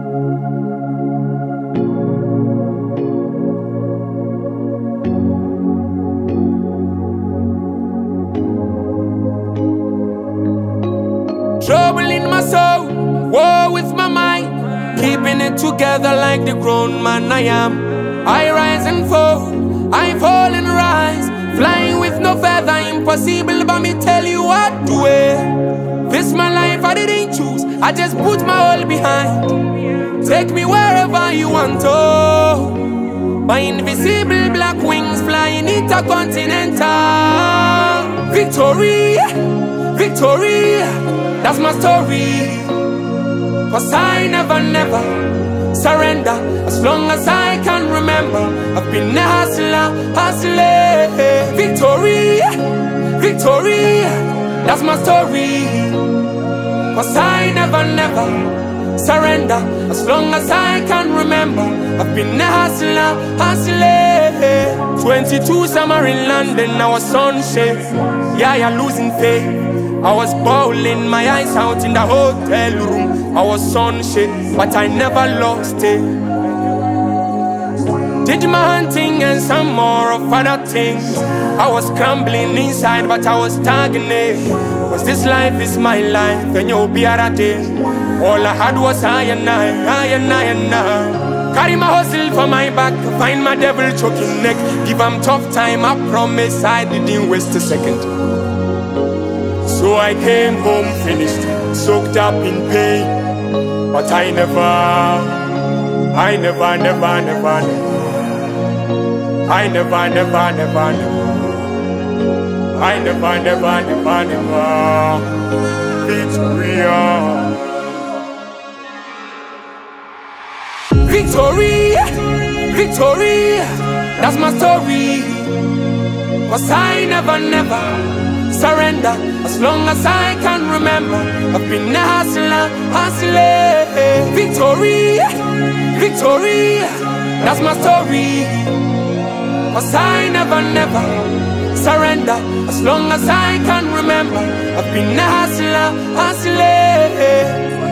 Trouble in my soul, war with my mind, keeping it together like the grown man I am. I rise and fall, I fall and rise, flying with no feather, impossible, but me tell you what to wear. This my life, I didn't choose, I just put my all behind. Take me wherever you want to. My invisible black wings flying intercontinental. Victory, victory, that's my story. Cause I never, never surrender. As long as I can remember, I've been a hustler, hustling. Victory, victory, that's my story. Cause I never, never surrender. As long as I can remember, I've been a hustler, hustling. 22 summer in London, I was sunshine. Yeah, you're losing faith. I was bawling my eyes out in the hotel room. I was sunshine, but I never lost it. Did my hunting and some more of other things. I was crumbling inside, but I was stagnant. Cause this life is my life, and you'll be at a day. All I had was I and I. Carry my hustle for my back, find my devil choking neck. Give him tough time, I promise I didn't waste a second. So I came home finished, soaked up in pain. But I never, I never, never, never, Victory, victory, that's my story. Cause I never, never surrender. As long as I can remember, I've been a hustler, hustling. Victory, victory, that's my story. Cause I never, never surrender. As long as I can remember, I've been a hustler, hustling.